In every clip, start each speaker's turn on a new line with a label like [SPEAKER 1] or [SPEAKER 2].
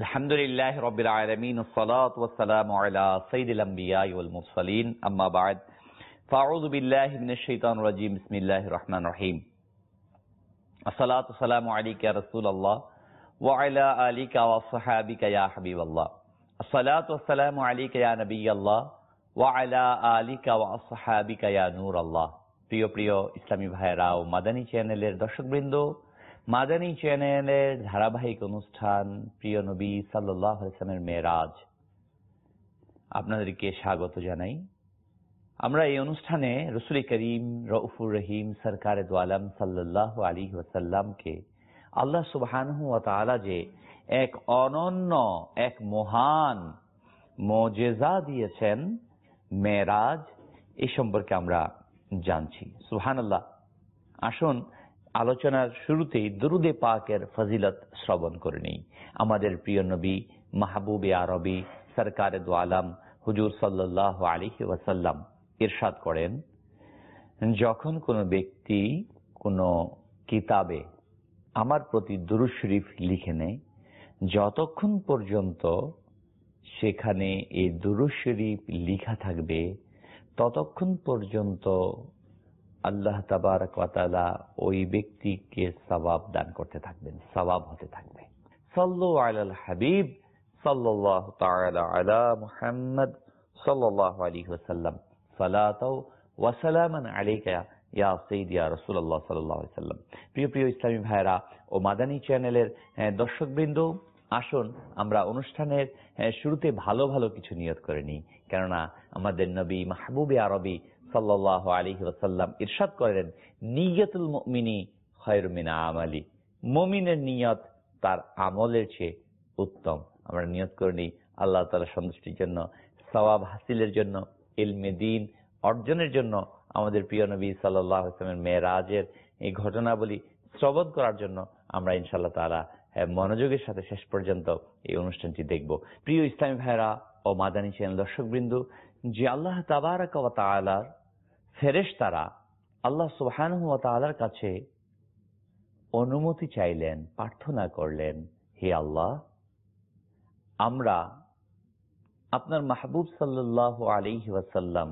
[SPEAKER 1] আলহামদুলিল্লাহি রাব্বিল আলামিন ওয়াসসালাতু ওয়াসসালামু আলা সাইয়্যিদিল আমবিয়াই ওয়াল মুরসালিন আম্মা বা'দ ফাআউযু বিল্লাহি মিনাশ শাইতানির রাজীম বিসমিল্লাহির রহমানির রহিম আসসালাতু ওয়াসসালামু আলাইকা ইয়া রাসূলুল্লাহ ওয়া আলা আলিকা ওয়া আসহাবিকা ইয়া হাবিবাল্লাহ আসসালাতু ওয়াসসালামু আলাইকা ইয়া নাবিয়াল্লাহ ওয়া আলা আলিকা ওয়া আসহাবিকা ইয়া নূরাল্লাহ। প্রিয় প্রিয় ইসলামী ভাইয়েরা ও মাদানী চ্যানেলের দর্শকবৃন্দ, মাদানী চ্যানেলের ধারাবাহিক অনুষ্ঠান প্রিয় নবী সাল্লাল্লাহু আলাইহি ওয়াসাল্লামের মেরাজ, আপনাদেরকে স্বাগত জানাই। আমরা এই অনুষ্ঠানে রাসূল করিম রউফুর রহিম সরকারে দু আলম সাল্লাল্লাহু আলাইহি ওয়াসাল্লামকে আল্লাহ সুবহানাহু ওয়া তাআলা যে এক অনন্য, এক মহান মুজিজা দিয়েছেন মেরাজ, এই সম্পর্কে আমরা জানছি। সুবহানাল্লাহ। আসুন আলোচনার শুরুতেই দুরুদে পাকের ফজিলত শ্রবণ করে নেই। আমাদের প্রিয় নবী মাহবুবে আরবি সরকারে দু আলম হুজুর সাল্লাল্লাহু আলাইহি ওয়াসাল্লাম ইরশাদ করেন, যখন কোনো ব্যক্তি কোনো কিতাবে আমার প্রতি দুরূদ শরীফ লিখে নেয়, যতক্ষণ পর্যন্ত সেখানে এই দুরূদ শরীফ লিখা থাকবে ততক্ষণ পর্যন্ত আল্লাহ তাবারক ওয়া তাআলা ওই ব্যক্তিকে সওয়াব দান করতে থাকবেন, সওয়াব হতে থাকবে। সাল্লু আলাল হাবিব সাল্লাল্লাহু তাআলা আলা মুহাম্মদ সাল্লাল্লাহু আলাইহি ওয়াসাল্লাম সালাতাও ওয়া সালামান আলাইকা ইয়া সাইয়্যিদি ইয়া রাসূলুল্লাহ সাল্লাল্লাহু আলাইহি ওয়াসাল্লাম। প্রিয় প্রিয় ইসলামী ভাইরা ও মাদানী চ্যানেলের দর্শকবৃন্দ, আসুন আমরা অনুষ্ঠানের শুরুতে ভালো ভালো কিছু নিয়ত করে নিই, কেননা আমাদের নবী মাহবুবে আরবি সাল্লাল্লাহু আলাইহি ওয়াসাল্লাম ইরশাদ করেন, নিয়তুল মুমিনি খায়রুম মিন আমালি, মুমিনের নিয়ত তার আমলের চেয়ে উত্তম। আমরা নিয়ত করে নিই আল্লাহ তাআলার সন্তুষ্টির জন্য, সওয়াব হাসিলের জন্য, ইলমে দ্বীন অর্জনের জন্য, আমাদের প্রিয় নবী সাল্লাল্লাহু আলাইহি ওয়াসাল্লামের মেরাজের এই ঘটনাবলী শ্রবণ করার জন্য আমরা ইনশাআল্লাহ তাআলা মনোযোগের সাথে শেষ পর্যন্ত এই অনুষ্ঠানটি দেখব। প্রিয় ইসলামী ভাইরা ও মাদানী চ্যানেল দর্শকবৃন্দ, যে আল্লাহ তাবারক ওয়া তাআলার ফেরেশতারা আল্লাহ সুবহানাহু ওয়া তাআলার কাছে অনুমতি চাইলেন, প্রার্থনা করলেন, হে আল্লাহ, আমরা আপনার মাহবুব সাল্লাল্লাহু আলাইহি ওয়াসাল্লাম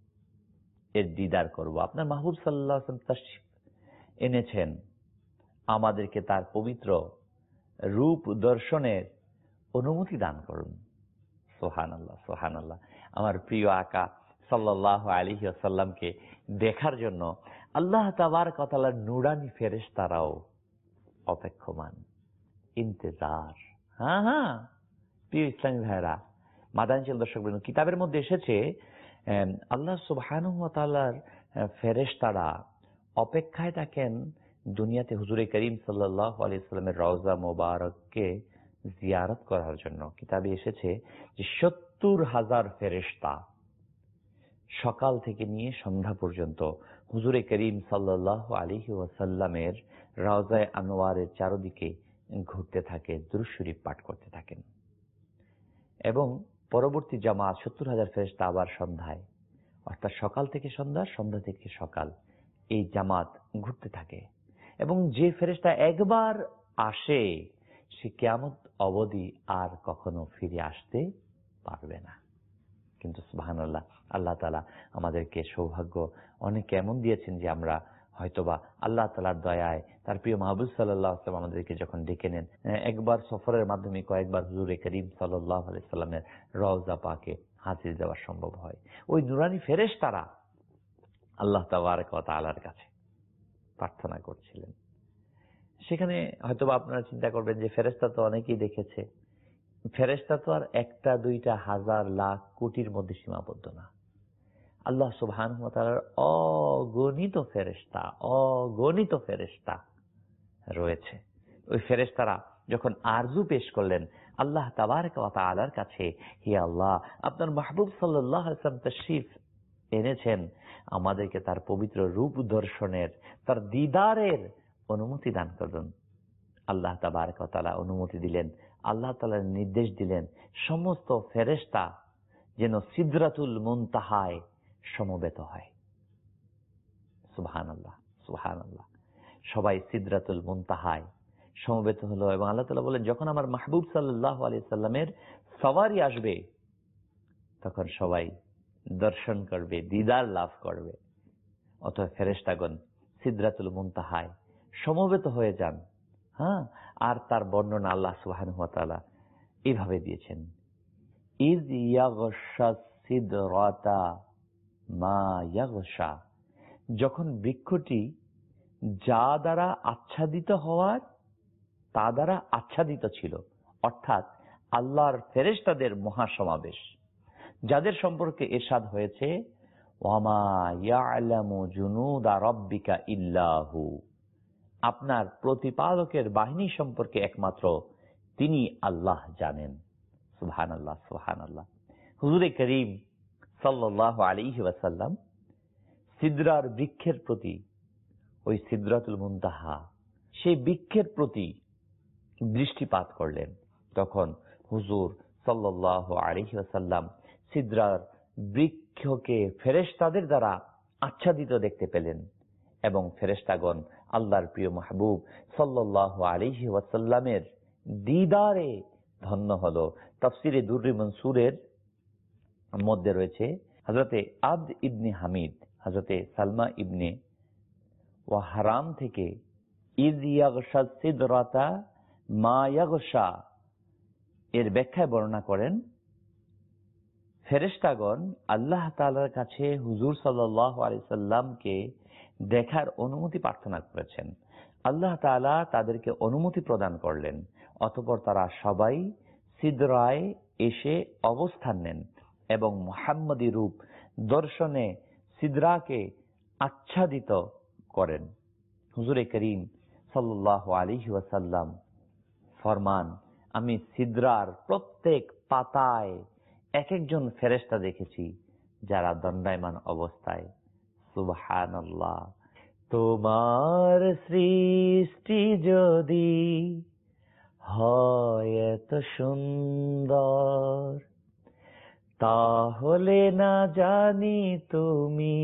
[SPEAKER 1] এর দিদার করব। আপনার মাহবুব সাল্লাল্লাহু আলাইহি ওয়াসাল্লাম তাশরিফ এনেছেন, আমাদেরকে তার পবিত্র রূপ দর্শনের অনুমতি দান করুন। সুবহানাল্লাহ, সুবহানাল্লাহ। আমার প্রিয় আকা সাল্লাল্লাহু আলাইহি ওয়াসাল্লামকে দেখার জন্য আল্লাহ তাবারক ওয়া তাআলার নূরানী ফেরেশতারাও অপেক্ষমান, ইন্তজার। হ্যাঁ, প্রিয় ইসলামী ভাইরা, মাদানী চ্যানেল দর্শকবৃন্দ, কিতাবের মধ্যে এসেছে আল্লাহ সুবহানাহু ওয়া তাআলার ফেরেশতারা অপেক্ষায় থাকেন দুনিয়াতে হুজুরে করিম সাল্লাল্লাহু আলাইহি ওয়াসাল্লামের রওজা মোবারককে জিয়ারত করার জন্য। কিতাবে এসেছে যে ৭০,০০০ ফেরেশতা সকাল থেকে নিয়ে সন্ধ্যা পর্যন্ত হুজুরে করিম সাল্লাল্লাহু আলাইহি ওয়াসাল্লামের রওজায়ে আনোয়ারের চারদিকে ঘুরতে থাকে, দুরূদ শরীফ পাঠ করতে থাকেন। এবং পরবর্তী জামাত ৭০,০০০ ফেরেশতা আবার সন্ধ্যায়, অর্থাৎ সকাল থেকে সন্ধ্যা, সন্ধ্যা থেকে সকাল, এই জামাত ঘুরতে থাকে। এবং যে ফেরেশতা একবার আসে সে কিয়ামত অবধি আর কখনো ফিরে আসতে পারবে না। কিন্তু সুবহানাল্লাহ, আল্লাহ তাআলা আমাদেরকে সৌভাগ্য অনেক এমন দিয়েছেন যে আমরা হয়তোবা আল্লাহ তাআলার দয়ায় তার প্রিয় মাহবুব সাল্লাল্লাহু আলাইহি ওয়াসাল্লাম আমাদেরকে যখন ডেকে নেন, একবার সফরের মাধ্যমে কয়েকবার হুজুরে করিম সাল্লাল্লাহু আলাইহি ওয়াসাল্লামের রওজা পাকে হাজির দেওয়া সম্ভব হয়। ওই নূরানী ফেরেশতারা আল্লাহ তাবারক ওয়া তাআলার কাছে প্রার্থনা করছিলেন। সেখানে হয়তোবা আপনারা চিন্তা করবেন যে ফেরেশতা তো অনেকেই দেখেছে, ফেরেশতা তো আর একটা দুইটা হাজার লাখ কোটির মধ্যে সীমাবদ্ধ না। আল্লাহ সুবহানাহু ওয়া তাআলার অগণিত ফেরেশতা রয়েছে। ওই ফেরেশতারা যখন আরজু পেশ করলেন আল্লাহ তাবারক ওয়া তাআলার কাছে, হে আল্লাহ, আপনার মাহবুব সাল্লাল্লাহু আলাইহি ওয়াসাল্লাম তাশরিফ এনেছেন, আমাদেরকে তার পবিত্র রূপ দর্শনের, তার দিদারের অনুমতি দান করুন। আল্লাহ তাবারক ওয়া তাআলা অনুমতি দিলেন, আল্লাহ তাআলা নির্দেশ দিলেন সমস্ত ফেরেশতা যেন সিদরাতুল মুনতাহায় সমবেত হয়। সুবহানাল্লাহ, সুবহানাল্লাহ। সবাই সিদরাতুল মুনতাহায় সমবেত হলো এবং আল্লাহ তাআলা বলেন, যখন আমার মাহবুব সাল্লাল্লাহু আলাইহি সাল্লামের সওয়ারি আসবে তখন সবাই দর্শন করবে, দিদার লাভ করবে। অতএব ফেরেশতাগণ সিদরাতুল মুনতাহায় সমবেত হয়ে যান। হ্যাঁ, আর তার বর্ণনা আল্লাহ সুবহানাহু ওয়া তাআলা এইভাবে দিয়েছেন, ইয ইয়াগশা সিদরাতা মা ইয়াগশা, যখন বৃক্ষটি যা দ্বারা আচ্ছাদিত হওয়ার তা দ্বারা আচ্ছাদিত ছিল, অর্থাৎ আল্লাহর ফেরেশতাদের মহাসমাবেশ, যাদের সম্পর্কে ইরশাদ হয়েছে, ওয়ামা ইয়ালামু জুনুদা রাব্বিকা ইল্লাহু, আপনার প্রতিপালকের বাহিনী সম্পর্কে একমাত্র তিনি আল্লাহ জানেন। সুবহানাল্লাহ, সুবহানাল্লাহ। হুজুরে করিম সাল্লাল্লাহু আলাইহি ওয়াসাল্লাম সিদরার বৃক্ষের প্রতি, ওই সিদরাতুল মুনতাহা, সেই বৃক্ষের প্রতি দৃষ্টিপাত করলেন। তখন হুজুর সাল্লাল্লাহু আলাইহি ওয়াসাল্লাম সিদরার বৃক্ষকে ফেরেশতাদের দ্বারা আচ্ছাদিত দেখতে পেলেন এবং ফেরেশতাগণ আল্লাহর প্রিয় মাহবুব সাল্লাল্লাহু আলাইহি ওয়াসাল্লামের দিদারে ধন্য হলো। তাফসিরে দুররি মনসুরের মধ্যে রয়েছে, হযরতে আবদ ইবনে হামিদ হযরতে সালমা ইবনে ওয়াহরাম থেকে ইয ইয়াগশা সিদরাতা মা ইয়াগশা এর ব্যাখ্যায় বর্ণনা করেন, ফেরেশতাগণ আল্লাহ তাআলার কাছে হুজুর সাল্লাল্লাহু আলাইহি সাল্লামকে দেখার অনুমতি প্রার্থনা করেছেন। আল্লাহ তাআলা তাদেরকে অনুমতি প্রদান করলেন। অতঃপর তারা সবাই সিদরায় এসে অবস্থান নেন এবং মুহাম্মদী রূপ দর্শনে সিদরাকে আচ্ছাদিত করেন। হুজুরে করিম সাল্লাল্লাহু আলাইহি ওয়াসাল্লাম ফরমান, আমি সিদরার প্রত্যেক পাতায় এক একজন ফেরেশতা দেখেছি যারা দণ্ডায়মান অবস্থায়। সুবহানাল্লাহ। তোমার সৃষ্টি যদি হয় এত সুন্দর, তাহলে না জানি তুমি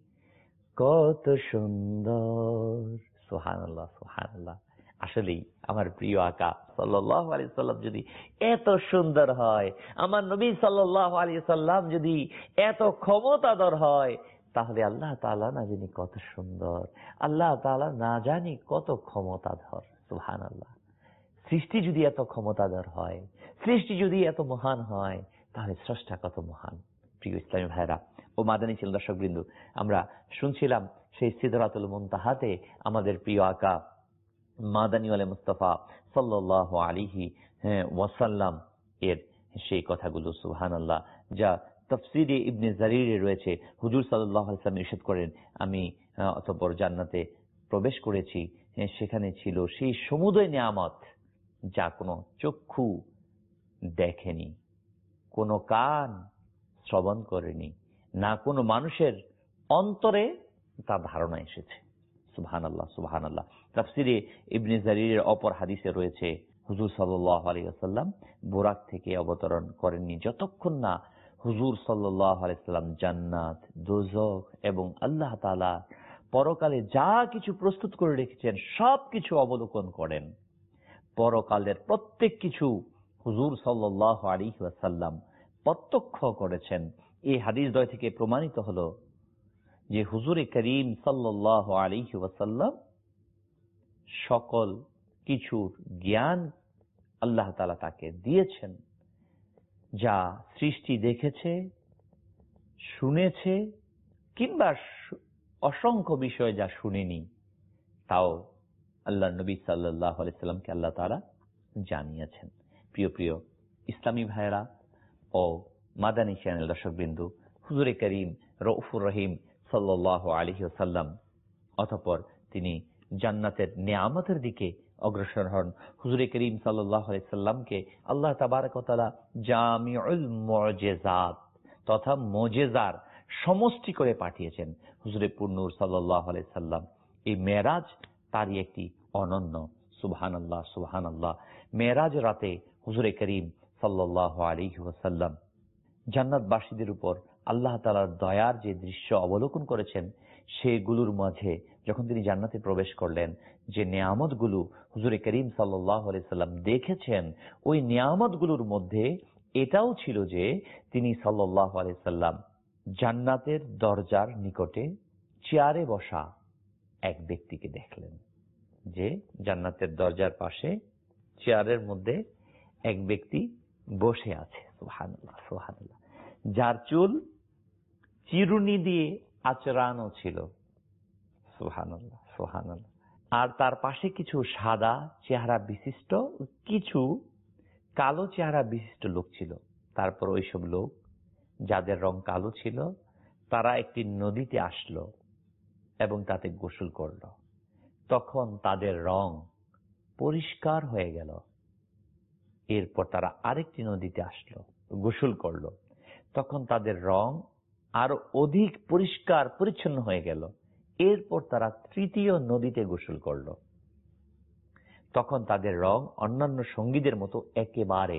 [SPEAKER 1] কত সুন্দর। সুবহানাল্লাহ, সুবহানাল্লাহ। আসলেই আমার প্রিয় আকা সাল্লাল্লাহু আলাইহি সাল্লাম যদি এত সুন্দর হয়, আমার নবী সাল্লাল্লাহু আলাইহি সাল্লাম যদি এত ক্ষমতাধর হয়, তাহলে আল্লাহ তাআলা না জানি কত সুন্দর, আল্লাহ তাআলা না জানি কত ক্ষমতাধর। সুবহানাল্লাহ। সৃষ্টি যদি এত ক্ষমতাধর হয়, সৃষ্টি যদি এত মহান হয়, তাহলে স্রষ্টা কত মহান। প্রিয় ইসলামী ভাইরা ও মাদানী ছিল দর্শকবৃন্দ, আমরা শুনছিলাম সেই সিদরাতুল মুনতাহাতে আমাদের প্রিয় আকা মাদানী ওয়ালে মুস্তাফা সাল্লাল্লাহু আলাইহি ওয়াসাল্লাম এর সেই কথাগুলো। সুবহানাল্লাহ। যা তাফসীরে ইবনে জারীরে রয়েছে, হুজুর সাল্লাল্লাহু আলাইহি ওয়াসাল্লাম ইরশাদ করেন, আমি অতঃপর জান্নাতে প্রবেশ করেছি, সেখানে ছিল সেই সমুদয় নিয়ামত যা কোনো চক্ষু দেখেনি, কোনো কান শ্রবণ করেনি, না কোনো মানুষের অন্তরে তা ধারণা এসেছে। সুবহানাল্লাহ, সুবহানাল্লাহ। তাফসীরে ইবনে জারীরের অপর হাদিসে রয়েছে, হুজুর সাল্লাল্লাহু আলাইহি ওয়াসাল্লাম বুরাক থেকে অবতরণ করেননি যতক্ষণ না হুজুর সাল্লাল্লাহু আলাইহি ওয়াসাল্লাম জান্নাত, দোজখ এবং আল্লাহ তাআলা পরকালে যা কিছু প্রস্তুত করে রেখেছেন সবকিছু অবলোকন করেন। পরকালের প্রত্যেক কিছু হুজুর সাল্লাল্লাহু আলাইহি ওয়াসাল্লাম প্রত্যক্ষ করেছেন। এই হাদিসদ্বয় থেকে প্রমাণিত হলো যে হুজুরে করিম সাল্লাল্লাহু আলাইহি ওয়াসাল্লাম সকল কিছুর জ্ঞান আল্লাহ তাআলা তাকে দিয়েছেন, যা সৃষ্টি দেখেছে, শুনেছে, কিংবা অসংখ্য বিষয় যা শুনেনি, তাও আল্লাহ নবী সাল্লাল্লাহু আলাইহি সাল্লামকে আল্লাহ তাআলা জানিয়েছেন। প্রিয় প্রিয় ইসলামী ভাইরা ও মাদানী চ্যানেল দর্শকবৃন্দ, হুজুরে করিম রউফুর রহিম সাল্লাল্লাহু আলাইহি ওয়াসাল্লাম অতঃপর তিনি জান্নাতের নিয়ামতের দিকে অগ্রসর হন। হুজুরে করিম সাল্লাল্লাহু আলাইহি সাল্লামকে আল্লাহ তাবারক ওয়া তাআলা জামিউল মুজিজাত তথা মুজিজার সমষ্টি করে পাঠিয়েছেন। হুজুরে পুরনূর সাল্লাল্লাহু আলাইহি সাল্লাম এই মেরাজ তারই একটি অনন্য। সুবহানাল্লাহ, সুবহানাল্লাহ। মেরাজ রাতে হুজুরে করিম সাল্লাল্লাহু আলাইহি ওয়াসাল্লাম জান্নাতবাসীদের উপর আল্লাহ তাআলার দয়ার যে দৃশ্য অবলোকন করেছেন, সেগুলোর মাঝে যখন তিনি জান্নাতে প্রবেশ করলেন, যে নিয়ামতগুলো হুজুরে করিম সাল্লাল্লাহু আলাইহি সাল্লাম দেখেছেন, ওই নিয়ামতগুলোর মধ্যে এটাও ছিল যে তিনি সাল্লাল্লাহু আলাইহি সাল্লাম জান্নাতের দরজার নিকটে চেয়ারে বসা এক ব্যক্তিকে দেখলেন। যে জান্নাতের দরজার পাশে চেয়ারের মধ্যে এক ব্যক্তি বসে আছে, সুবহানাল্লাহ সুবহানাল্লাহ, যার চুল চিরুনি দিয়ে আঁচড়ানো ছিল, সুবহানাল্লাহ সুবহানাল্লাহ। আর তার পাশে কিছু সাদা চেহারা বিশিষ্ট, কিছু কালো চেহারা বিশিষ্ট লোক ছিল। তারপর ওইসব লোক যাদের রং কালো ছিল তারা একটি নদীতে আসলো এবং তাতে গোসল করলো। তখন তাদের রং পরিষ্কার হয়ে গেল। এরপর তারা আরেকটি নদীতে আসলো, গোসল করলো। তখন তাদের রং আরো অধিক পরিষ্কার পরিচ্ছন্ন হয়ে গেল। এরপর তারা তৃতীয় নদীতে গোসল করলো। তখন তাদের রং অন্যান্য সঙ্গীদের মতো একেবারে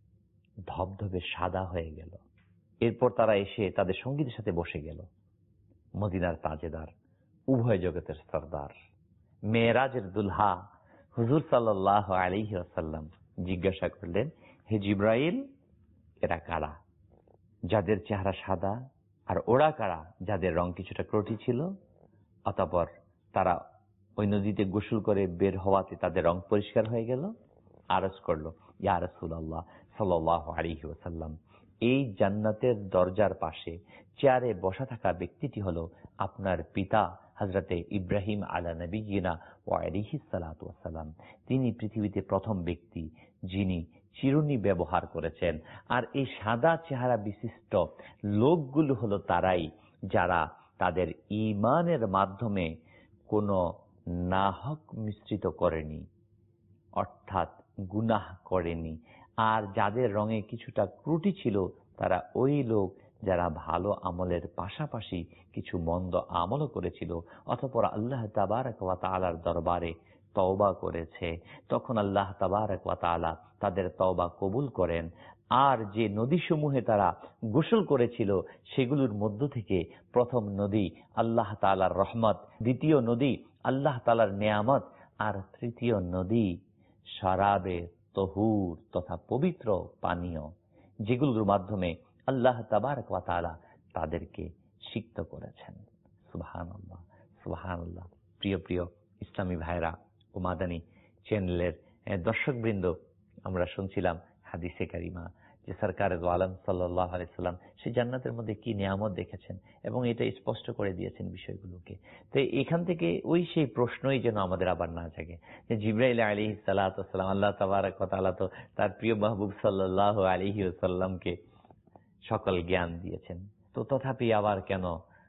[SPEAKER 1] ধবধবে সাদা হয়ে গেল। এরপর তারা এসে তাদের সঙ্গীদের সাথে বসে গেল। মদিনার তাজেদার, উভয় জগতের সরদার, মেরাজের দুলহা হুজুর সাল্লাল্লাহু আলাইহি ওয়াসাল্লাম জিজ্ঞাসা করলেন, হে জিব্রাইল, এরা কারা? যাদের চেহারা সাদা, আর ওরা কারা যাদের রং কিছুটা ক্রটি ছিল? অতঃপর তারা ওই নদীতে গোসল করে বের হওয়াতে তাদের রং পরিষ্কার হয়ে গেল। আরজ করলো, ইয়া রাসূলুল্লাহ সাল্লাল্লাহু আলাইহি ওয়াসাল্লাম, এই জান্নাতের দরজার পাশে চেয়ারে বসা থাকা ব্যক্তিটি হলো আপনার পিতা হযরতে ইব্রাহিম আলা নবিয়িনা ওয়া আলাইহিস সালাতু ওয়াস সালাম। তিনি পৃথিবীতে প্রথম ব্যক্তি যিনি চিরুনি ব্যবহার করেছেন। আর এই সাদা চেহারা বিশিষ্ট লোকগুলো হলো তারাই যারা তাদের ঈমানের মাধ্যমে কোনো নাহক মিশ্রিত করেনি, অর্থাৎ গুনাহ করেনি। আর যাদের রঙে কিছুটা ত্রুটি ছিল তারা ওই লোক যারা ভালো আমলের পাশাপাশি কিছু মন্দ আমলও করেছিল, অতঃপর আল্লাহ তাবারক ওয়া তাআলার দরবারে তওবা করেছে। তখন আল্লাহ তাবারক ওয়া তাআলা তাদের তওবা কবুল করেন। আর যে নদীসমূহে তারা গোসল করেছিল সেগুলোর মধ্য থেকে প্রথম নদী আল্লাহ তাআলার রহমত, দ্বিতীয় নদী আল্লাহ তাআলার নেয়ামত, আর তৃতীয় নদী শরাবে তহুর তথা পবিত্র পানীয়, যেগুলোর মাধ্যমে আল্লাহ তাবারক ওয়া তাআলা তাদেরকে সিক্ত করেছেন। সুবহানাল্লাহ সুবহানাল্লাহ। প্রিয় প্রিয় ইসলামী ভাইরা ও মাদানী চ্যানেলের দর্শকবৃন্দ, আমরা শুনছিলাম হাদিসে কারিমা যে সরকার দু আলম সাল্লাল্লাহু আলাইহি সাল্লাম সেই জান্নাতের মধ্যে কি নিয়ামত দেখেছেন এবং এটা স্পষ্ট করে দিয়েছেন বিষয়গুলোকে। তো এখান থেকে ওই সেই প্রশ্নই যেন আমাদের আবার না জাগে যে জিবরাইল আলাইহিস সালাতু ওয়াস সালাম, আল্লাহ তাবারক ওয়া তাআলা তো তার প্রিয় মাহবুব সাল্লাল্লাহু আলাইহি ওয়াসাল্লামকে সকল জ্ঞান দিয়েছেন, তো তথাপি আবার কেন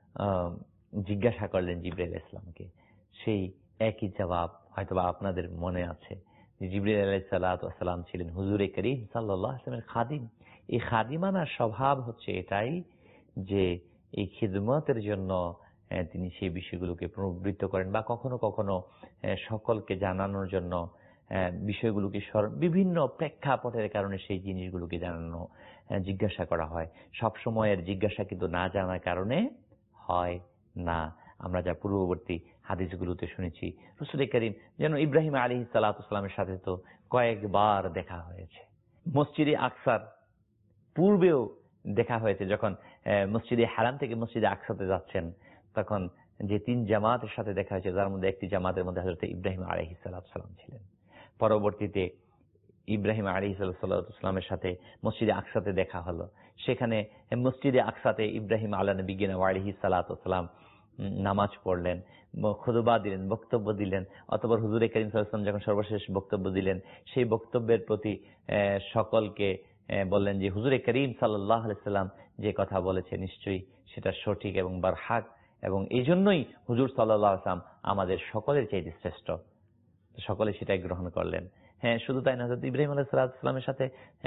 [SPEAKER 1] জিজ্ঞাসা করলেন জিবরাইল ইসলামকে? সেই একই জবাব হয়তোবা আপনাদের মনে আছে যে জিবরাইল আলাইহিস সালাতু ওয়াস সালাম ছিলেন হুজুরে করিম সাল্লাল্লাহু আলাইহি ওয়াসাল্লামের খাদিম। এই খাদিমানার স্বভাব হচ্ছে এটাই যে এই খিদমতের জন্য তিনি সেই বিষয়গুলোকে প্রবৃত্ত করেন বা কখনো কখনো সকলকে জানানোর জন্য বিষয়গুলোকে বিভিন্ন প্রেক্ষাপটের কারণে সেই জিনিসগুলোকে জানানো, জিজ্ঞাসা করা হয়। সব সময়ের জিজ্ঞাসা কিন্তু না জানার কারণে হয় না। আমরা যা পূর্ববর্তী হাদিসগুলোতে শুনেছি, রাসূল করিম যেন ইব্রাহিম আলাইহিস সালাতু ওয়াস সালামের সাথে তো কয়েকবার দেখা হয়েছে। মসজিদে আকসার পূর্বেও দেখা হয়েছে, যখন মসজিদে হারাম থেকে মসজিদে আকসাতে যাচ্ছেন তখন যে তিন জামাতের সাথে দেখা হয়েছে, যার মধ্যে একটি জামাতের মধ্যে হযরত ইব্রাহিম আলাইহিস সালাতু ওয়াস সালাম ছিলেন। পরবর্তীতে ইব্রাহিম আলাইহিস সালাতু ওয়াস সালামের সাথে মসজিদে আকসাতে দেখা হলো। সেখানে মসজিদে আকসাতে ইব্রাহিম আলা নবিয়িনা ওয়া আলাইহিস সালাতু ওয়াস সালাম নামাজ পড়লেন, খুতবা দিলেন, বক্তব্য দিলেন। অতঃপর হুজুরে করিম সাল্লাল্লাহু আলাইহি ওয়াসাল্লাম যখন সর্বশেষ বক্তব্য দিলেন, সেই বক্তব্যের প্রতি সকলকে বললেন যে হুজুরে করিম সাল্লাল্লাহু আলাইহি ওয়াসাল্লাম যে কথা বলেছে নিশ্চয়ই সেটা সঠিক এবং বারহাক, এবং এই জন্যই হুজুর সাল্লাল্লাহু আলাইহি ওয়াসাল্লাম আমাদের সকলের চাইতে শ্রেষ্ঠ। সকলে সেটাই গ্রহণ করলেন। হ্যাঁ, শুধু তাই না, হযরত ইব্রাহিম আলাইহিস সালামের সাথে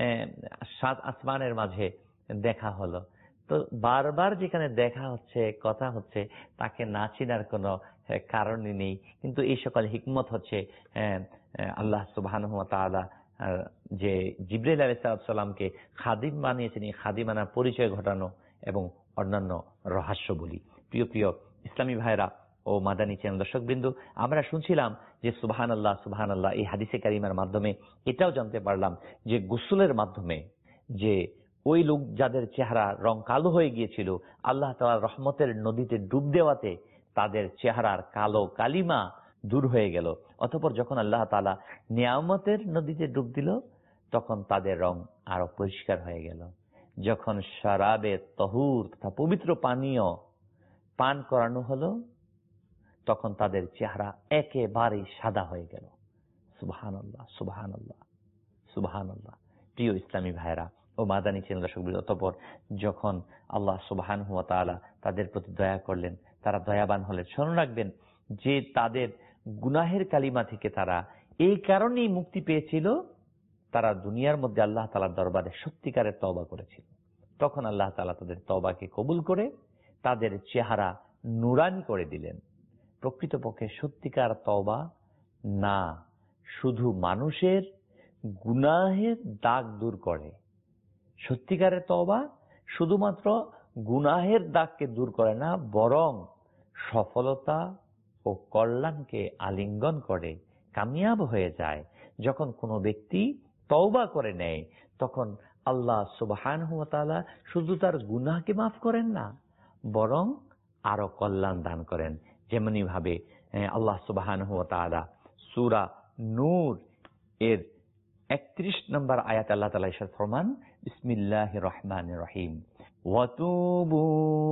[SPEAKER 1] সাত আসমানের মাঝে দেখা হলো। তো বারবার যেখানে দেখা হচ্ছে, কথা হচ্ছে, তাকে না চিনার কোনো কারণই নেই। কিন্তু এই সকল হিকমত হচ্ছে আল্লাহ সুবহানাহু ওয়া তাআলা যে জিবরাইল আলাইহিস সালামকে খাদিম বানিয়েছেন, এই খাদিমানার পরিচয় ঘটানো এবং অন্যান্য রহস্য বলি। প্রিয় প্রিয় ইসলামী ভাইরা ও মাদানী চ্যানেল দর্শকবৃন্দ, আমরা শুনছিলাম যে সুবহানাল্লাহ সুবহানাল্লাহ, এই হাদিসে কারিমার মাধ্যমে এটাও জানতে পারলাম যে গোসলের মাধ্যমে যে ওই লোক যাদের চেহারা রং কালো হয়ে গিয়েছিল, আল্লাহ তাআলার রহমতের নদীতে ডুব দেওয়াতে তাদের চেহারার কালো কালিমা দূর হয়ে গেল। অতঃপর যখন আল্লাহ তাআলা নিয়ামতের নদীতে ডুব দিল, তখন তাদের রং আরো পরিষ্কার হয়ে গেল। যখন শরাবে তহুর তথা পবিত্র পানীয় পান করানো হলো, তখন তাদের চেহারা একেবারে সাদা হয়ে গেল। সুবহানাল্লাহ সুবহানাল্লাহ সুবহানাল্লাহ। প্রিয় ইসলামী ভাইরা ও মাদানী চ্যানেল দর্শকবৃন্দ, অতঃপর যখন আল্লাহ সুবহানাহু ওয়া তাআলা তাদের প্রতি দয়া করলেন, তারা দয়াবান হলেন। স্মরণ রাখবেন যে তাদের গুনাহের কালিমা থেকে তারা এই কারণেই মুক্তি পেয়েছিল, তারা দুনিয়ার মধ্যে আল্লাহ তাআলার দরবারে সত্যিকারের তওবা করেছিল। তখন আল্লাহ তাআলা তাদের তওবাকে কবুল করে তাদের চেহারা নুরানি করে দিলেন। প্রকৃতপক্ষে সত্যিকার তওবা না শুধু মানুষের গুনাহের দাগ দূর করে, সত্যিকারের তওবা শুধুমাত্র গুনাহের দাগকে দূর করে না, বরং সফলতা ও কল্যাণকে আলিঙ্গন করে, কামিয়াব হয়ে যায়। যখন কোনো ব্যক্তি তওবা করে নেয়, তখন আল্লাহ সুবহানাহু ওয়া তাআলা শুধু তার গুনাহকে মাফ করেন না, বরং আরো কল্যাণ দান করেন। যেমনি ভাবে আল্লাহ সুবহানাহু ওয়া তাআলা সূরা নূর এর 31 নম্বর আয়াত আল্লাহ তাআলা ইরশাদ ফরমান, বিসমিল্লাহির রহমানির রহিম, ওয়াতুবু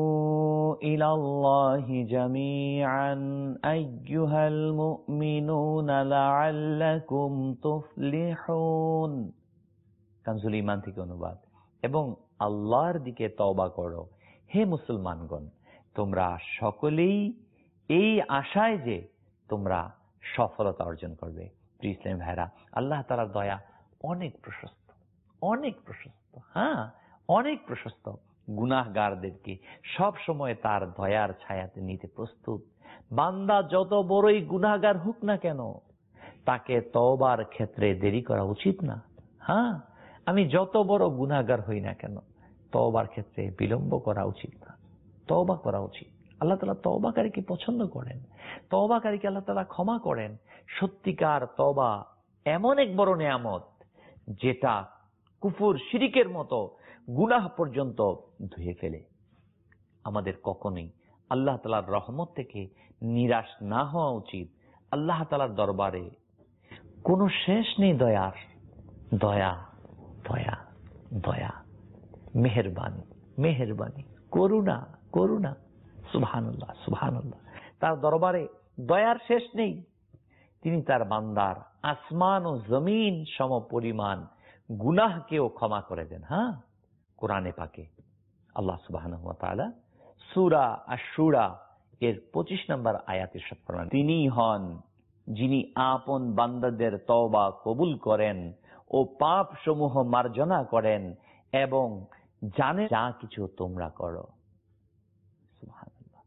[SPEAKER 1] ইলাল্লাহি জামিআন আইয়ুহাল মুমিনুনা লাআল্লাকুম তুফলিহুন। কানজুল ঈমান থেকে অনুবাদ। এবং আল্লাহর দিকে তওবা করো হে মুসলমানগণ, তোমরা সকলেই এই আশায় যে তোমরা সফলতা অর্জন করবে। প্রিয় ইসলামী ভাইরা, আল্লাহ তাআলার দয়া অনেক প্রশস্ত, অনেক প্রশস্ত, হ্যাঁ অনেক প্রশস্ত। গুনাহগারদেরকে সব সময় তার দয়ার ছায়াতে নিতে প্রস্তুত। বান্দা যত বড়ই গুনাহগার হোক না কেন, তাকে তওবার ক্ষেত্রে দেরি করা উচিত না। হ্যাঁ, আমি যত বড় গুনাহগার হই না কেন, তওবার ক্ষেত্রে বিলম্ব করা উচিত না, তওবা করা উচিত। আল্লাহ তাআলা তওবাকারীকে পছন্দ করেন, তওবাকারীকে আল্লাহ তাআলা ক্ষমা করেন। সত্যিকার তওবা এমন এক বড় নেয়ামত, যেটা কুফর শিরিকের মতো গুনাহ পর্যন্ত ধুয়ে ফেলে। আমাদের কখনোই আল্লাহ তাআলার রহমত থেকে নিরাশ না হওয়া উচিত। আল্লাহ তাআলার দরবারে কোনো শেষ নেই দয়ার। দয়া দয়া দয়া, মেহেরবানি মেহেরবানি, করুণা করুণা। সুবহানাল্লাহ সুবহানাল্লাহ। তার দরবারে দয়ার শেষ নেই। তিনি তার বান্দার আসমান ও জমিন সম পরিমাণ গুনাহকেও ক্ষমা করে দেন। হ্যাঁ, কোরআনে পাকে আল্লাহ সুবহানাহু ওয়া তাআলা সূরা আশ-শূরা এর 25 নম্বর আয়াতে ইরশাদ করেন, তিনিই হন যিনি আপন বান্দাদের তওবা কবুল করেন ও পাপ সমূহ মার্জনা করেন এবং জানেন যা কিছু তোমরা করো। সুবহানাল্লাহ।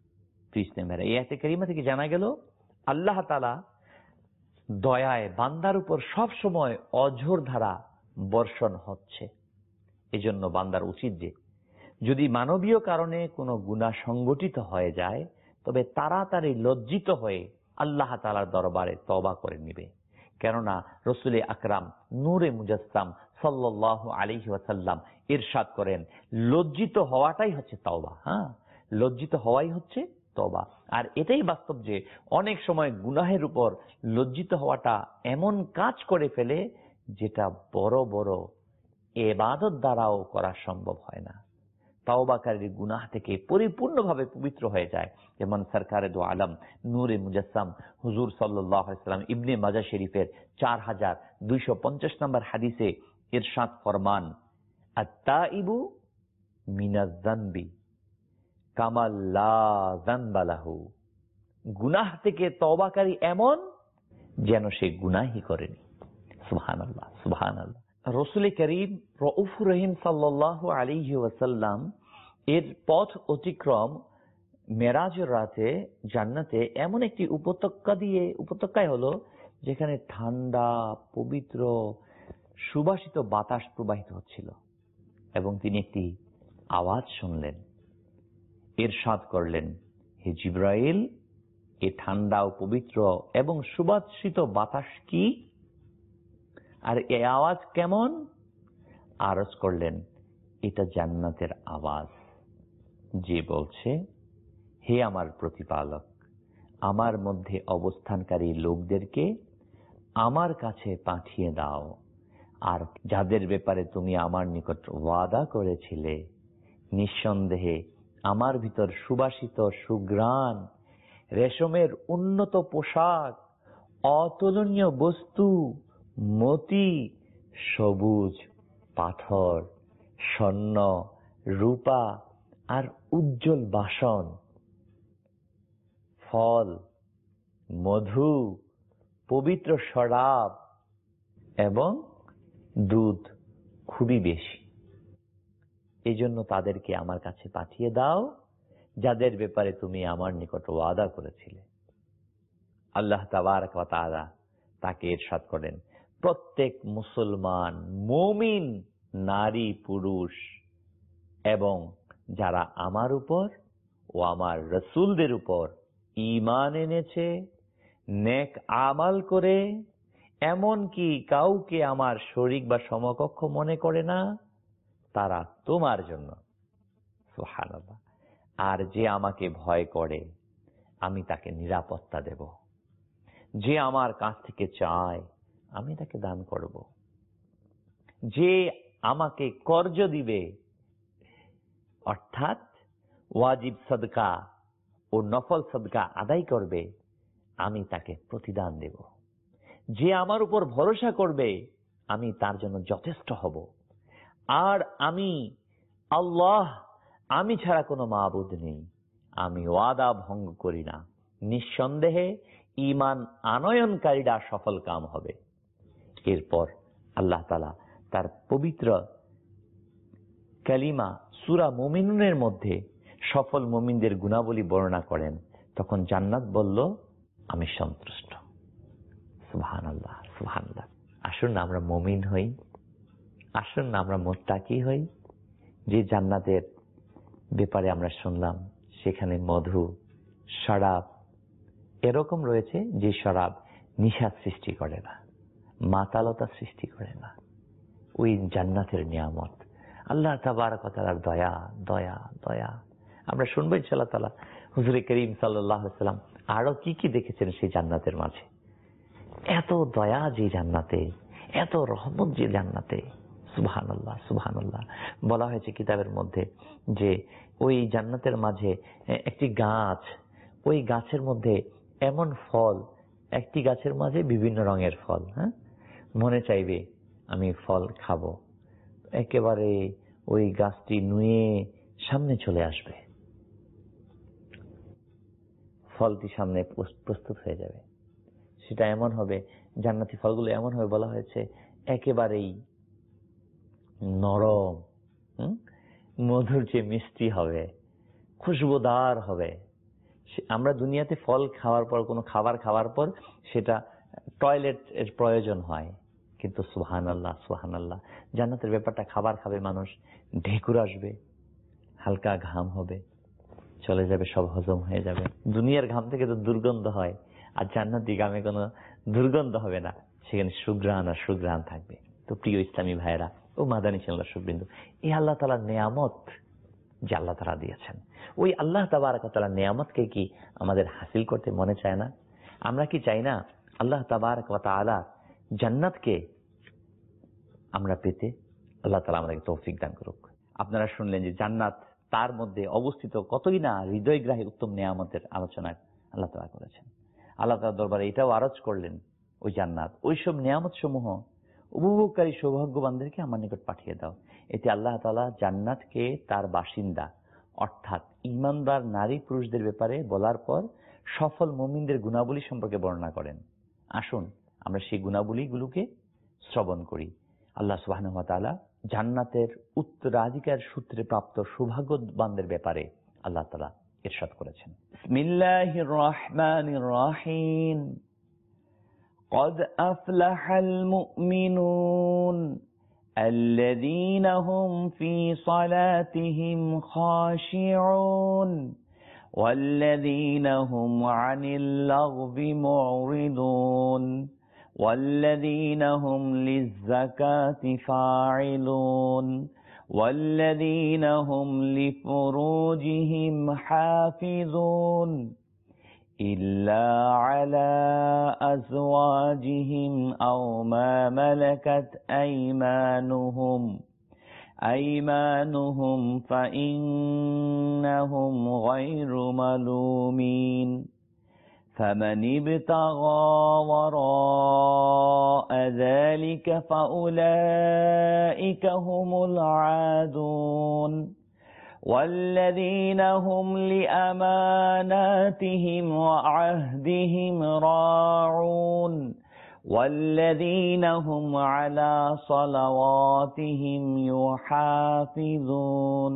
[SPEAKER 1] এই আয়াতে কারিমা থেকে জানা গেল আল্লাহ তাআলা দয়ায় বান্দার উপর সব সময় অঝোর ধারা বর্ষণ হচ্ছে। এজন্য বান্দার উচিত যে যদি মানবীয় কারণে কোনো গুনাহ সংগঠিত হয়ে যায়, তবে তাড়াতাড়ি লজ্জিত হয়ে আল্লাহ তাআলার দরবারে তওবা করে নিবে। কেননা রাসূল আকরাম নূরে মুজাসসাম সাল্লাল্লাহু আলাইহি ওয়াসাল্লাম ইরশাদ করেন, লজ্জিত হওয়াটাই হচ্ছে তওবা। হ্যাঁ, লজ্জিত হওয়াই হচ্ছে তওবা। আর এটাই বাস্তব যে অনেক সময় গুনাহের উপর লজ্জিত হওয়াটা এমন কাজ করে ফেলে, যেটা বড় বড় ইবাদত দ্বারাও করা সম্ভব হয় না। তওবাকারী গুনাহ থেকে পরিপূর্ণভাবে পবিত্র হয়ে যায়। যেমন সরকারে দো আলম নূরে মুজাসসাম হুজুর সাল্লাল্লাহু আলাইহি ওয়াসাল্লাম ইবনে মাজাহ শরীফের 4250 নম্বর হাদিসে ইরশাদ ফরমান, আত-তাইবু মিনাজ যানবি কামা লা যানবা লাহু। গুনাহ থেকে তওবাকারী এমন যেন সে গুনাহই করেনি। সুবহানাল্লাহ সুবহানাল্লাহ। রাসূল করিম রউফুর রহিম সাল্লাল্লাহু আলাইহি ওয়াসাল্লাম এর পথ অতিক্রম মেরাজের রাতে জান্নাতে এমন একটি উপত্যকায় হলো, যেখানে ঠান্ডা পবিত্র সুবাসিত বাতাস প্রবাহিত হচ্ছিল এবং তিনি একটি আওয়াজ শুনলেন। ইরশাদ করলেন, হে জিবরাইল, এ ঠান্ডা ও পবিত্র এবং সুবাসিত বাতাস কি, আর এ আওয়াজ কেমন? আরজ করলেন, এটা জান্নাতের আওয়াজ, যে বলছে, হে আমার প্রতিপালক, আমার মধ্যে অবস্থানকারী লোকদেরকে আমার কাছে পাঠিয়ে দাও, আর যাদের ব্যাপারে তুমি আমার নিকট ওয়াদা করেছিলে, নিঃসন্দেহে আমার ভিতর সুবাসিত সুঘ্রাণ, রেশমের উন্নত পোশাক, অতুলনীয় বস্তু, মতি, সবুজ পাথর, স্বর্ণ, রূপা আর উজ্জ্বল বাসন, ফল, মধু, পবিত্র শরাব এবং দুধ খুবই বেশি। এই জন্য তাদেরকে আমার কাছে পাঠিয়ে দাও, যাদের ব্যাপারে তুমি আমার নিকট ওয়াদা করেছিলে। আল্লাহ তাবারক ওয়া তাআলা তাকে ইরশাদ করেন, প্রত্যেক মুসলমান মুমিন নারী পুরুষ এবং যারা আমার উপর ও আমার রাসূলদের উপর ঈমান এনেছে, নেক আমল করে, এমন কি কাউকে আমার শরীক বা সমকক্ষ মনে করে না, তারা তোমার জন্য। সুবহানাল্লাহ। আর যে আমাকে ভয় করে, আমি তাকে নিরাপত্তা দেব। যে আমার কাছ থেকে চায়, আমি তাকে দান করব। যে আমাকে কর্জ দিবে, অর্থাৎ ওয়াজিব সাদকা ও নফল সাদকা আদায় করবে, আমি তাকে প্রতিদান দেব। যে আমার উপর ভরসা করবে, আমি তার জন্য যথেষ্ট হব। আর আমি আল্লাহ, আমি ছাড়া কোনো মাবুদ নেই, আমি ওয়াদা ভঙ্গ করি না। নিঃসন্দেহে ঈমান আনয়নকারীরা সফল কাম হবে। এরপর আল্লাহ তাআলা তার পবিত্র কালিমা সূরা মুমিনুনের মধ্যে সফল মুমিনদের গুণাবলী বর্ণনা করেন। তখন জান্নাত বলল, আমি সন্তুষ্ট। সুবহানাল্লাহ, সুবহানাল্লাহ। আসুন না আমরা মুমিন হই, আসুন না আমরা মুত্তাকি হই। যে জান্নাতের ব্যাপারে আমরা শুনলাম, সেখানে মধু, শরাব এরকম রয়েছে যে শরাব নিশা সৃষ্টি করে না, মাতালতা সৃষ্টি করে না। ওই জান্নাতের নিয়ামত, আল্লাহ তাবারক ওয়া তাআলার দয়া, দয়া, দয়া। আমরা শুনবো ইনশাআল্লাহ তাআলা হুজুর করিম সাল্লাল্লাহু আলাইহি ওয়াসাল্লাম আরো কি কি দেখেছেন সেই জান্নাতের মাঝে। এত দয়া যে জান্নাতে, এত রহমত যে জান্নাতে। সুবহানাল্লাহ, সুবহানাল্লাহ। বলা হয়েছে কিতাবের মধ্যে যে ওই জান্নাতের মাঝে একটি গাছ, ওই গাছের মধ্যে এমন ফল, একটি গাছের মাঝে বিভিন্ন রঙের ফল। হ্যাঁ, মনে চাইবে আমি ফল খাবো, একেবারে ওই গাছটি নুয়ে সামনে চলে আসবে, ফলটি সামনে প্রস্তুত হয়ে যাবে। সেটা এমন হবে, জান্নাতি ফলগুলো এমন হবে, বলা হয়েছে একেবারেই নরম, মধুর চেয়ে মিষ্টি হবে, খুশবুদার হবে। আমরা দুনিয়াতে ফল খাওয়ার পর, কোনো খাবার খাওয়ার পর সেটা টয়লেট এর প্রয়োজন হয়, কিন্তু সুবহানাল্লাহ, সুবহানাল্লাহ, জান্নাতের ব্যাপারটা, খাবার খাবে মানুষ, ঢেকুর আসবে, হালকা ঘাম হবে, চলে যাবে, সব হজম হয়ে যাবে। দুনিয়ার ঘাম থেকে তো দুর্গন্ধ হয়, আর জান্নাতি ঘামে কোনো দুর্গন্ধ হবে না, সেখানে সুঘ্রাণ আর সুঘ্রাণ থাকবে। তো প্রিয় ইসলামী ভাইয়েরা ও মাদানী চ্যানেলের সুবৃন্দ, এই আল্লাহ তাআলার নিয়ামত যে আল্লাহ তাআলা দিয়েছেন, ওই আল্লাহ তাবারক ওয়া তাআলার নিয়ামতকে কি আমাদের হাসিল করতে মনে চায় না? আমরা কি চাই না আল্লাহ তাবারক ওয়া তাআলা জান্নাতকে আমরা পেতে? আল্লাহ তাআলা আমাদেরকে তৌফিক দান করুক। আপনারা শুনলেন যে জান্নাত, তার মধ্যে অবস্থিত কতই না হৃদয়গ্রাহী উত্তম নিয়ামতের আলোচনা আল্লাহ তাআলা করেছেন। আল্লাহ তাআলার দরবারে এটাও আরজ করলেন, ওই জান্নাত, ওইসব নিয়ামত সমূহ উপভোগকারী সৌভাগ্যবানদেরকে আমার নিকট পাঠিয়ে দাও। এতে আল্লাহ তাআলা জান্নাতকে তার বাসিন্দা, অর্থাৎ ঈমানদার নারী পুরুষদের ব্যাপারে বলার পর সফল মুমিনদের গুণাবলী সম্পর্কে বর্ণনা করেন। আসুন আমরা সেই গুণাবলীগুলোকে শ্রবণ করি। আল্লাহ সুবহানাহু ওয়া তাআলা জান্নাতের উত্তরাধিকার সূত্রে প্রাপ্ত সৌভাগ্যবানদের ব্যাপারে আল্লাহ তাআলা ইরশাদ করেছেন, বিসমিল্লাহির রহমানির রহিম, قد أفلح المؤمنون الذين هم في صلاتهم خاشعون والذين هم عن اللغو معرضون والذين هم للزكاة فاعلون والذين هم لفروجهم حافظون إلا على أزواجهم أو ما ملكت أيمانهم فإنهم غير ملومين فمن ابتغى وراء ذلك فأولئك هم العادون والذين هم لأماناتهم وعهدهم راعون والذين هم على صلواتهم يحافظون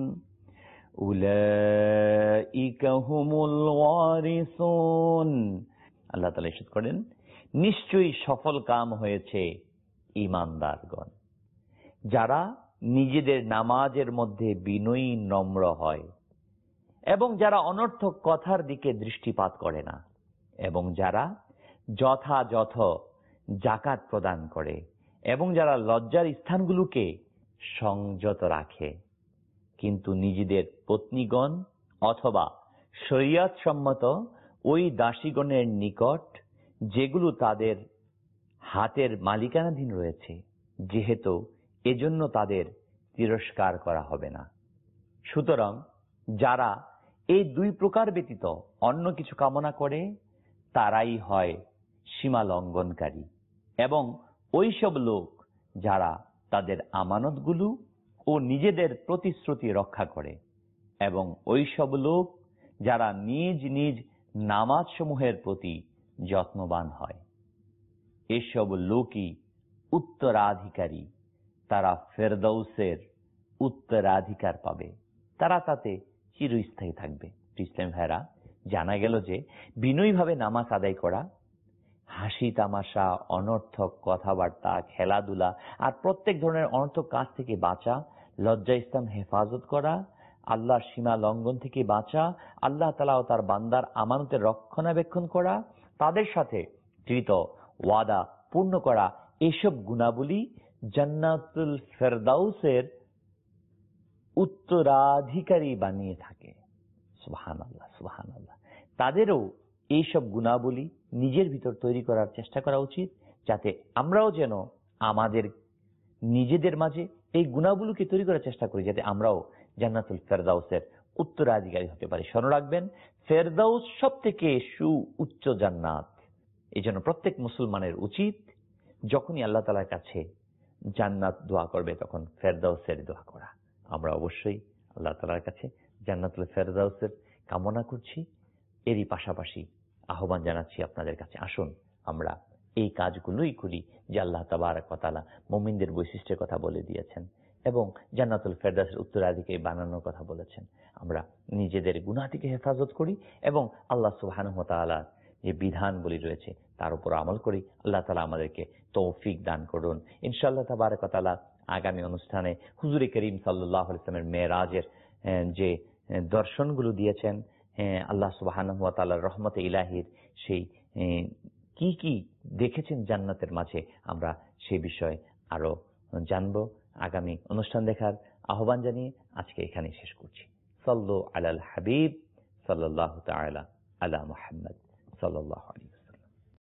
[SPEAKER 1] أولئك هم الوارثون আল্লাহ তাআলা ইরশাদ করেন, নিশ্চয়ই সফল কাম হয়েছে ঈমানদারগণ, যারা নিজেদের নামাজের মধ্যে বিনয়ী নম্র হয় এবং যারা অনর্থক কথার দিকে দৃষ্টিপাত করে না এবং যারা যথাযথ যাকাত প্রদান করে এবং যারা লজ্জার স্থানগুলোকে সংযত রাখে, কিন্তু নিজেদের পত্নীগণ অথবা শরীয়ত সম্মত ওই দাসীগণের নিকট যেগুলো তাদের হাতের মালিকানাধীন রয়েছে, যেহেতু এজন্য তাদের তিরস্কার করা হবে না। সুতরাং যারা এই দুই প্রকার ব্যতীত অন্য কিছু কামনা করে তারাই হয় সীমা লঙ্ঘনকারী, এবং ওইসব লোক যারা তাদের আমানতগুলো ও নিজেদের প্রতিশ্রুতি রক্ষা করে, এবং ওইসব লোক যারা নিজ নিজ নামাজ সমূহের প্রতি যত্নবান হয়, এসব লোকই উত্তরাধিকারী, তারা ফেরদৌসের উত্তরাধিকার পাবে, তারা তাতে চিরস্থায়ী থাকবে। ইসলাম ভাইরা, জানা গেল যে বিনয়ীভাবে নামাজ আদায় করা, হাসি তামাশা, অনর্থক কথাবার্তা, খেলাধুলা আর প্রত্যেক ধরনের অনর্থক কাজ থেকে বাঁচা, লজ্জা ইসলাম হেফাজত করা, আল্লাহর সীমা লঙ্ঘন থেকে বাঁচা, আল্লাহ তাআলা ও তার বান্দার আমানতের রক্ষণাবেক্ষণ করা, তাদের সাথে কৃত ওয়াদা পূর্ণ করা, এসব গুণাবলী জান্নাতুল ফেরদাউসের উত্তরাধিকারী বানিয়ে থাকে। সুবহানাল্লাহ, সুবহানাল্লাহ। তাদেরও এইসব গুণাবলী নিজের ভিতর তৈরি করার চেষ্টা করা উচিত, যাতে আমরাও যেন আমাদের নিজেদের মাঝে এই গুণাবলীকে তৈরি করার চেষ্টা করি, যাতে আমরাও জান্নাতুল ফেরদাউসের উত্তরাধিকারী হতে পারি। স্মরণ রাখবেন, ফেরদাউস সব থেকে উচ্চ জান্নাত। এই জন্য প্রত্যেক মুসলমানের উচিত যখনই আল্লাহ তাআলার কাছে জান্নাত দোয়া করবে তখন ফেরদাউসের দোয়া করা। আমরা অবশ্যই আল্লাহ তাআলার কাছে জান্নাতুল ফেরদাউসের কামনা করছি। এরই পাশাপাশি আহ্বান জানাচ্ছি আপনাদের কাছে, আসুন আমরা এই কাজগুলোই করি যে আল্লাহ তাবারক ওয়া তাআলা মুমিনদের বৈশিষ্ট্যের কথা বলে দিয়েছেন এবং জান্নাতুল ফেরদাউসের উত্তরাধিকারী বানানোর কথা বলেছেন। আমরা নিজেদের গুনাহ থেকে হেফাজত করি এবং আল্লাহ সুবহানাহু ওয়া তাআলার যে বিধানগুলি রয়েছে তার উপর আমল করি। আল্লাহ তাআলা আমাদেরকে তৌফিক দান করুন। ইনশাআল্লাহ তাবারক ওয়া তাআলা আগামী অনুষ্ঠানে হুজুরে করিম সাল্লাল্লাহু আলাইহি ওয়াসাল্লামের মেরাজের যে দর্শনগুলো দিয়েছেন, আল্লাহ সুবহানাহু ওয়া তাআলার রহমতে ইলাহির সেই কি কি দেখেছেন জান্নাতের মাঝে, আমরা সেই বিষয়ে আরো জানবো। আগামী অনুষ্ঠান দেখার আহ্বান জানিয়ে আজকে এখানে শেষ করছি। সাল্লু আলাল হাবিব সাল্লাল্লাহু তাআলা আলা মুহাম্মদ সাল্লাল্লাহু আলাইহি।